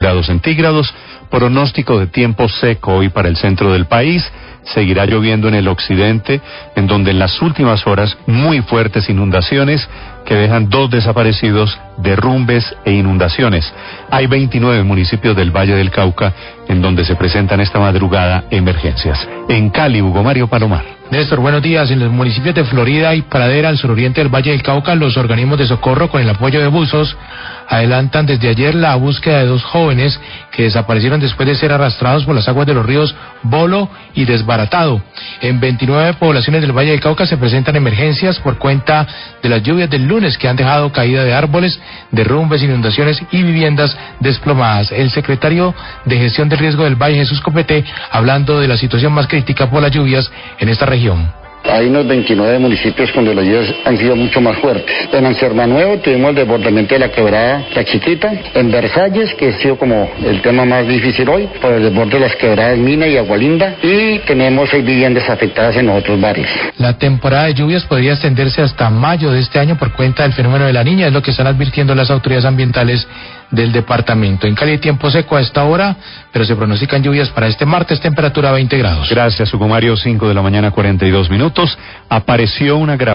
grados centígrados, pronóstico de tiempo seco hoy para el centro del país, seguirá lloviendo en el occidente, en donde en las últimas horas muy fuertes inundaciones que dejan 2 desaparecidos, derrumbes e inundaciones. Hay 29 municipios del Valle del Cauca en donde se presentan esta madrugada emergencias. En Cali, Hugo Mario Palomar. Néstor, buenos días. En los municipios de Florida y Pradera, al suroriente del Valle del Cauca, los organismos de socorro, con el apoyo de buzos, adelantan desde ayer la búsqueda de 2 jóvenes que desaparecieron después de ser arrastrados por las aguas de los ríos Bolo y Desbaratado. En 29 poblaciones del Valle del Cauca se presentan emergencias por cuenta de las lluvias del lunes que han dejado caída de árboles, derrumbes, inundaciones y viviendas desplomadas. El secretario de Gestión del Riesgo del Valle, Jesús Copete, hablando de la situación más crítica por las lluvias en esta región. Hay unos 29 municipios donde las lluvias han sido mucho más fuertes. En Anserma Nuevo tuvimos el desbordamiento de la quebrada La Chiquita. En Versalles, que ha sido como el tema más difícil hoy, por el desborde de las quebradas Mina y Agualinda. Y tenemos 6 viviendas afectadas en otros barrios. La temporada de lluvias podría extenderse hasta mayo de este año por cuenta del fenómeno de la Niña, es lo que están advirtiendo las autoridades ambientales del departamento. En Cali hay tiempo seco a esta hora, pero se pronostican lluvias para este martes, temperatura 20 grados. Gracias, Hugo Mario. 5 de la mañana, 42 minutos. Apareció una